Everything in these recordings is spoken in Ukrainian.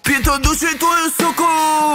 Підодушуй твою суку.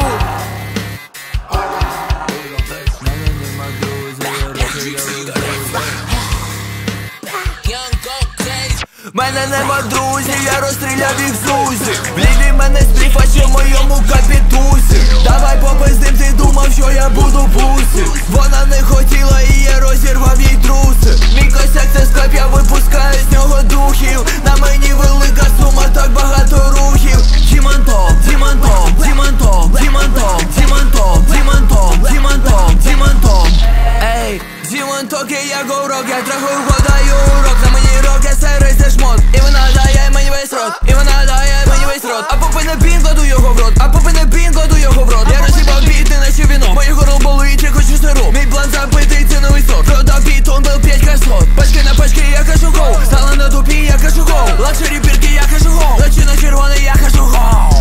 Мене нема друзів, я розстріляв їх зузі. В ліві мене спліф, а ще в моєму капітусі. Давай попиздим, ти думав, що я буду пусі. Вона не хотіла і я розірвав їй труси. Мій косяк це склеп, я випускаю з нього духів. На мені велика сума, так багато рухів. Дімантом, дімантом, дімантом, дімантом, дімантом, дімантом, дімантом, дімантом. Ей, дімантоки, я говрок, я трохи вгадаю урок. На мені рок, я серий, це шмот. І вона дає мені весь рот, і вона дає мені весь рот. А попи не бін, кладу його в рот, а попи не бін, кладу його в рот. Я розсібав біт, не наче віно. Моє горло болить, я хочу сироп. Мій план забитий, це новий сорт. Продав біт, он бил 5 каслот. Пачки на пачки, я кажу гоу. Стала на дупі, я кажу гоу. Лакшері бірки, я кажу гоу. Лечу на червоний, я кажу гоу.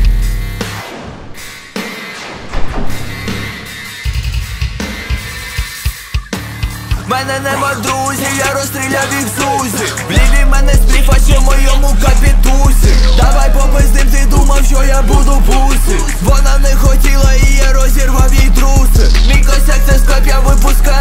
Мене нема друзів, я розстріляв їх зузі. В ліві мене спліф, а ще в моєму капітусі. Давай попиздим, ти думав, що я буду пусі. Вона не хотіла і я розірвав їй труси. Мій косяк це склеп, я випускаю